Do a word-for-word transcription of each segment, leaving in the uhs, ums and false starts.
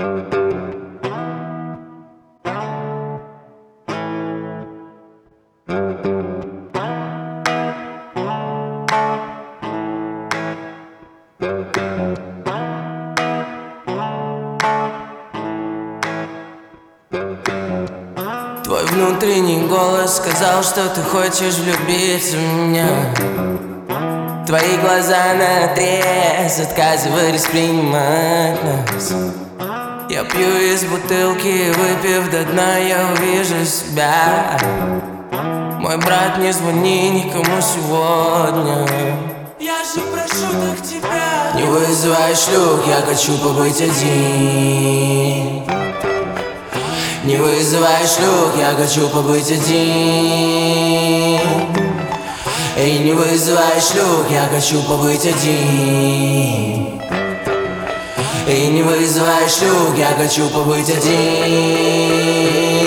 Твой внутренний голос сказал, что ты хочешь влюбиться в меня. Твои глаза наотрез отказывались принимать нас. Я пью из бутылки, выпив до дна, я увижу себя. Мой брат, не звони никому сегодня. Я же прошу так тебя. Не вызывай шлюх, я хочу побыть один. Не вызывай шлюх, я хочу побыть один. Эй, не вызывай шлюх, я хочу побыть один. Эй, не вызывай шлюх, я хочу побыть один.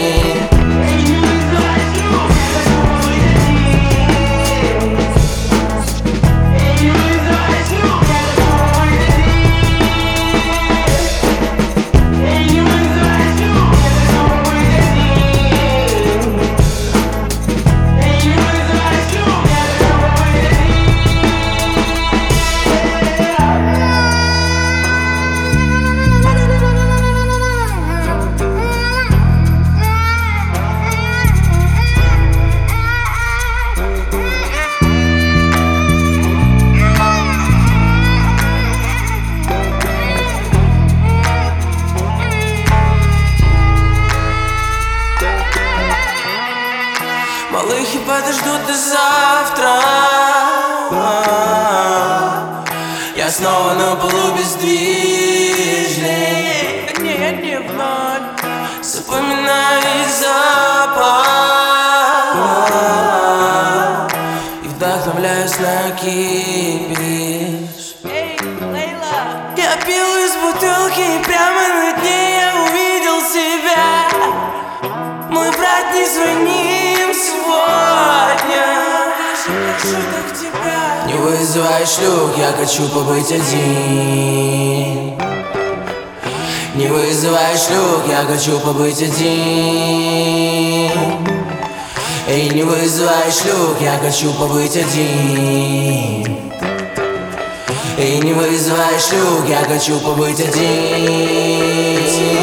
Малыхи подождут до завтра. Я снова на полу бездвижный. Нет, не вновь. Запоминаю их запах и вдохновляюсь на кипиш. Эй, Лейла. Я пил из бутылки, и прямо на дне я увидел себя. Мой брат, не звони им сегодня. Я же прошу так тебя. Не вызывай шлюх, я хочу побыть один. Не вызывай шлюх, я хочу побыть один. Эй, не вызывай шлюх, я хочу побыть один. Эй, не вызывай шлюх, я хочу побыть один.